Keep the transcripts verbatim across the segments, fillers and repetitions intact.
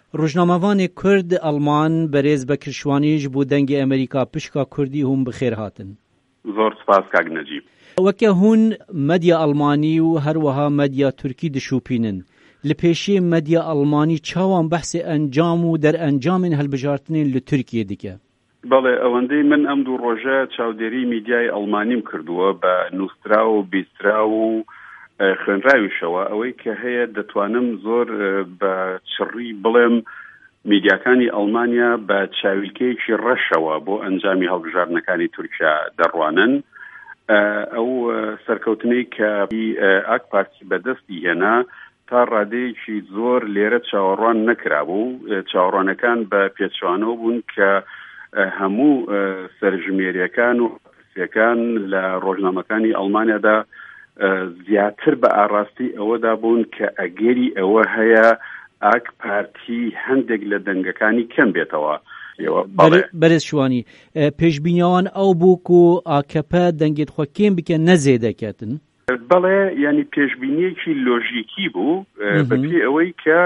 روزنامه‌وان کرد آلمان بریز بکرشوانیش بو دنگ امریکا پشکا کردی هم بخیر هاتن. زور سپاس کاگ نجیب. وکه هون مدیا آلمانی و هر وها مدیا ترکی دشوپینن. لپیشی مدیا آلمانی چاوان بحث انجام و در انجام هالبجارتنین لترکیه دیگه. بله اوندی من ام دو روزه چاودری میدیای آلمانیم کردووە بە نووسرا و بیسترا و خوێنراویشەوە ئەوەی کە هەیە دەتوانم زۆر بە چڕی بڵێم میدیاکانی ئەڵمانیا بە چاویلکەیەکی ڕەشەوە بۆ ئەنجامی هەڵبژاردنەکانی تورکیا دەڕوانن. ئەو سەرکەوتنەی کە ئاک پارتی بەدەستی هێنا تا ڕادەیەکی زۆر لێرە چاوەڕوان نەکرابوو. چاوەڕوانەکان بە پێچوانەوە بوون کە هەموو سەرژمێریەکان و پرسیەکان لە ڕۆژنامەکانی ئەڵمانیادا زیاتر بە ئاراستی ئەوەدا بوون کە ئەگەری ئەوە هەیە ئاک پارتی هەندێک لە دەنگەکانی کەم بێتەوە. بەرز شوانی پێشبینیەوان ئەو بوو و ئاکەپە دەنگێت خۆ کێم بکە نەزێ دەکەتن. بەڵێ ینی پێشبینیەکی لۆژیکی بوو بەپێی ئەوەی کە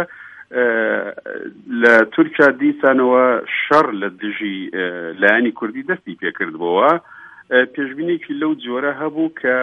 لە تورکیا دیسانەوە شەڕ لە دژی لایەنی کوردی دەستی پێکردبەوە. پێشبینێکی لەو جۆرە هەبوو کە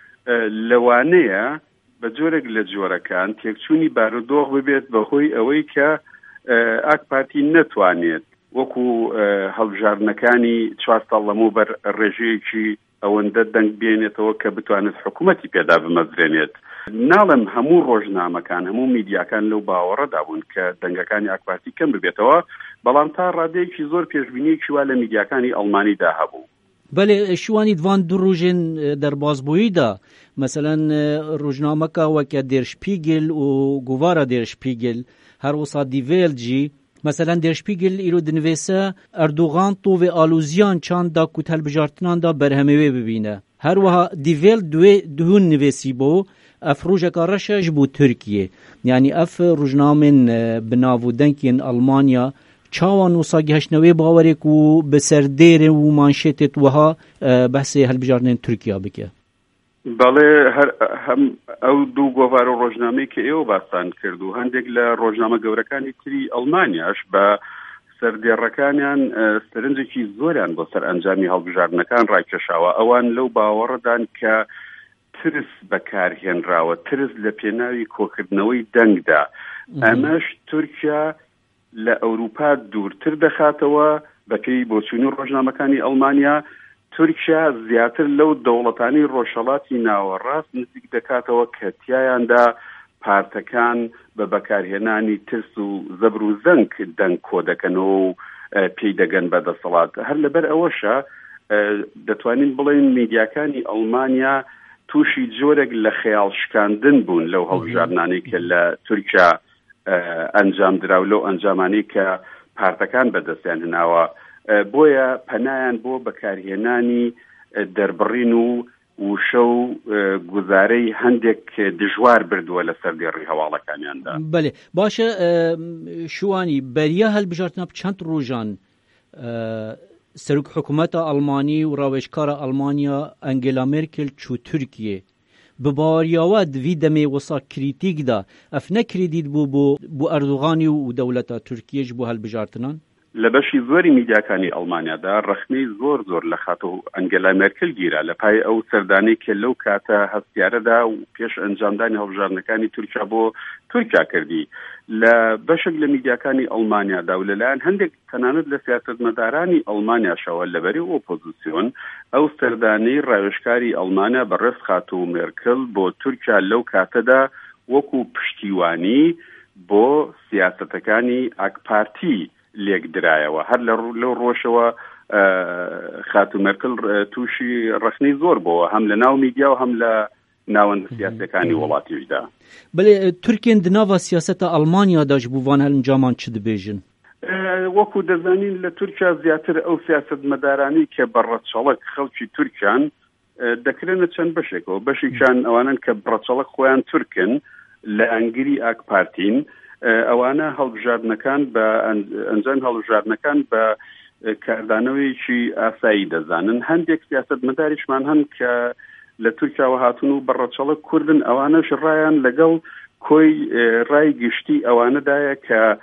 لەوانەیە بە جۆرێک لە جۆرەکان تێکچوونی بارودۆخ ببێت بەهۆی ئەوەی کە ئاک پارتی نەتوانێت وەکو هەڵبژاردنەکانی چوار ساڵ لەمەوبەر ڕێژەیەکی ئەوەندە دەنگ بێنێتەوە کە بتوانێت حکوومەتی پێدا بمەزرێنێت. ناڵم هەموو ڕۆژنامەکان هەموو میدیاکان لەو باوەڕەدا بوون کە دەنگەکانی ئاک پارتی کەم ببێتەوە، بەڵام تا ڕادەیەکی زۆر پێشبینیەکی وا لە میدیاکانی ئەڵمانیدا هەبوو. بله شوانی دوان دو روژن در بازبوییدا مثلا روزنامەکە وەکە در شپیگل و گووارە در شپیگل هەر وسا دیڤێل جی مثلا در شپیگل ئیرۆ دنوێسە ئەردوغان تۆڤێ ئالوزیان چاندا کو هەڵبژارتناندا بەرهەمەوێ ببینە. هەروەها دیڤێل دوهون نوێسی بۆ ئەف ڕۆژێکە ڕەشەش بۆ تورکیە، یعنی ئەف ڕۆژنامێن بناو و دەنگێن ئەڵمانیا چاوان وسا گەشتنەوەی باوەرێک و بەسەر دێرێ و مانشێتێت وەها بەحسێ هەڵبژاردنێن تورکیا بکە. بەڵێ ئەو دوو گۆڤار و ڕۆژنامەی کە ئێوە باسان کرد و هەندێک لە ڕۆژنامە گەورەکانی تری ئەڵمانیاش بە سەردێڕەکانیان سەرنجێکی زۆریان بۆ سەر ئەنجامی هەڵبژاردنەکان ڕاکێشاوە. ئەوان لەو باوەڕەدان کە ترس بەکارهێنراوە، ترس لە پێناوی کۆکردنەوەی دەنگدا. ئەمەش تورکیا لە ئەوروپا دوورتر دەخاتەوە بەپێی بۆچوونی ڕۆژنامەکانی ئەڵمانیا. تورکیا زیاتر لەو دەوڵەتانی ڕۆژهەڵاتی ناوەڕاست نزیک دەکاتەوە کە تیایاندا پارتەکان بە بەکارهێنانی ترس و زەبر و زەنگ دەنگ کۆ دەکەنەوە و پێی دەگەن بەدەسەڵات. هەر لەبەر ئەوەشە دەتوانین بڵێن میدیاکانی ئەڵمانیا تووشی جۆرێک لە خەیاڵ شکاندن بوون لەو هەڵبژاردنانەی کە لە تورکیا ئەنجام دراو، لەو ئەنجامانی کە پارتەکان بەدەستیان هێناوە. بۆیە پەنایان بۆ بەکارهێنانی دەربڕین و وشە و گوزارەی هەندێک دژوار بردووە لە سەر دێڕی هەواڵەکانیاندا. بەێ باشە شوانی بەریە هەڵبژاردنە چەند ڕۆژان سەرۆک حکوومەتە ئەڵمانی و ڕاوێژکارە ئەڵمانیا ئەنگێلا مێرکل چوو تورکیە بباریاوە دوی دەمێ وەسا کریتیکدا ئەف نەکریدیت بوو بۆ بۆ ئەردوغانی و دەوڵەتە تورکیەش بۆ هەڵبژاردنان لە بەشی زۆری میدیاکانی ئەڵمانیادا ڕەخنەی زۆر زۆر لە خاتە و ئەنگێلا مێرکل گیرا لە پای ئەو سەردانەی کە لەو کاتە هەستیارەدا و پێش ئەنجامدانی هەڵبژاردنەکانی تورکیا بۆ تورکیا کردی. لە بەشێک لە میدیاکانی ئەڵمانیادا و لەلایەن هەندێک تەنانەت لە سیاسەتمەدارانی ئەڵمانیاشەوە لەبەری ئۆپۆزیسیۆن ئەو سەردانەی ڕاوێژکاری ئەڵمانیا بەڕێز خاتە و مێرکل بۆ تورکیا لەو کاتەدا وەکو پشتیوانی بۆ سیاسەتەکانی ئاک پارتی لێک درایەوە. هەر لەو ڕۆژەوە خاتە و مێرکل تووشی ڕەخنەی زۆر بووە هەم لە ناو میدیا و هەم لە ناوەندە سیاسەکانی وڵاتیشدا. بەڵێ تورکێن دناوە سیاسەتە ئەڵمانیاداش بووان هەلنجامان چ دەبێژن؟ وەکو دەزانین لە تورکیا زیاتر ئەو سیاسەتمەدارانی کە بەڕەچەڵک خەڵکی تورکیان دەکرێنە چەند بەشێکەوە. بەشێکیان ئەوانن کە بڕەچەڵک خۆیان تورکن لە ئەنگری ئاک پارتین، ئەوانە هەڵبژاردنەکان بە ئەنجام هەڵبژاردنەکان بە کاردانەوەیکی ئاسایی دەزانن. هەندێک سیاسەتمەداریشمان هەن کە لە تورکیاوە هاتون و بەڕەچەڵک کوردن، ئەوانەش ڕایان لەگەڵ کۆی ڕای گشتی ئەوانەدایە کە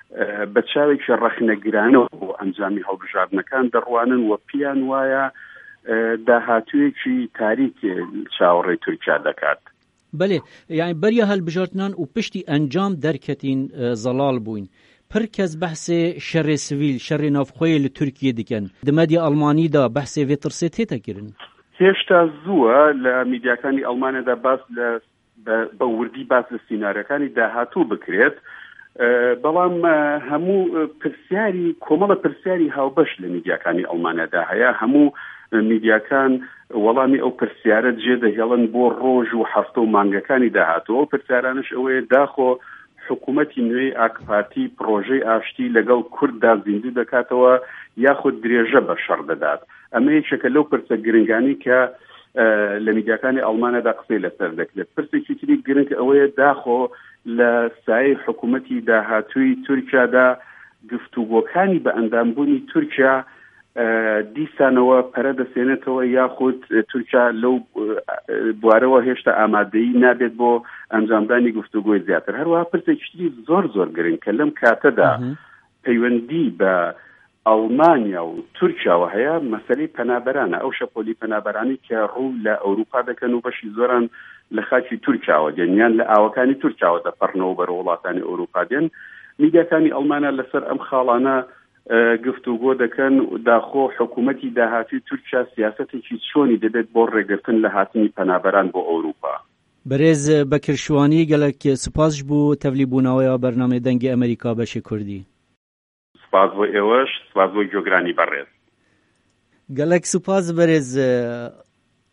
بە چاوێکی ڕەخنەگرانەوە بۆ ئەنجامی هەڵبژاردنەکان دەڕوانن و پیان وایە داهاتوویەکی تاریک چاوەڕێی تورکیا دەکات. بەێ یعنی بەریە هەڵبژاردنان و پشتی ئەنجام دەرکەتین زەڵال بووین. پر کەس بەحسێ شەڕێ سڤیل شەڕێ ناوخۆیە لە تورکیە دکەن دمەدی ئەڵمانیدا بەحسێ وێترسێت تێتەگرن. هێشتا زووە لە میدیاکانی ئەڵمانیادا باس لە بە وردی باس لە سینارەکانی داهاتوو بکرێت، بەڵام هەموو پرسیاری کۆمەڵە پرسیاری هاوبەش لە میدیاکانی ئەڵمانیادا هەیە. هەموو میدیاکان وەڵامی ئەو پرسیارە جێ دەهێڵن بۆ ڕۆژ و هەفتە و مانگەکانی داهاتوە. ئەو پرسیارانش ئەوەیە داخۆ حکوومەتی نوێی ئاکپارتی پرۆژەی ئاشتی لەگەڵ کورددا زیندوو دەکاتەوە یاخود درێژە بە شەڕ دەدات. ئەمە یەکێکە لەو پرسە گرنگانی کە لە میدیاکانی ئەڵمانیادا قسەی لەسەر دەکرێت. پرسێکی تری گرنگ ئەوەیە داخۆ لە سایەی حکوومەتی داهاتووی تورکیادا گفتوگۆکانی بە ئەندامبوونی تورکیا دیسانەوە پەرە دەسێنێتەوە یاخود تورکیا لەو بوارەوە هێشتا ئامادەیی نابێت بۆ ئەنجامدانی گفتوگۆی زیاتر. هەروەها پرسێکی زۆر زۆر گرنگ کە لەم کاتەدا پەیوەندی بە ئەڵمانیا و تورکیاوە هەیە مەسەلەی پەنابەرانە. ئەو شەپۆلی پەنابەرانی کە ڕوو لە ئەوروپا دەکەن و بەشی زۆران لە خاکی تورکیاوە دێن یان لە ئاوەکانی تورکیاوە دەپەڕنەوە بەرە وڵاتانی ئەوروپا دێن. میدیاکانی ئەڵمانیا لەسەر ئەم خاڵانە گفتوگۆ دەکەن داخۆ حکوومەتی داهاتوی تورکیا سیاسەتێکی چۆنی دەبێت بۆ ڕێگرتن لە هاتنی پەنابەران بۆ ئەوروپا. بەرێز بەکرشوانی گەلک سپاس بوو تەولی بوونەوەیە بەرنامەی دەنگی ئەمریکا بەشی کوردی. سپاس بۆ ئێوەش، سپاس بۆ گوێگرانی بەڕێز. گەلک سپاس بەرێز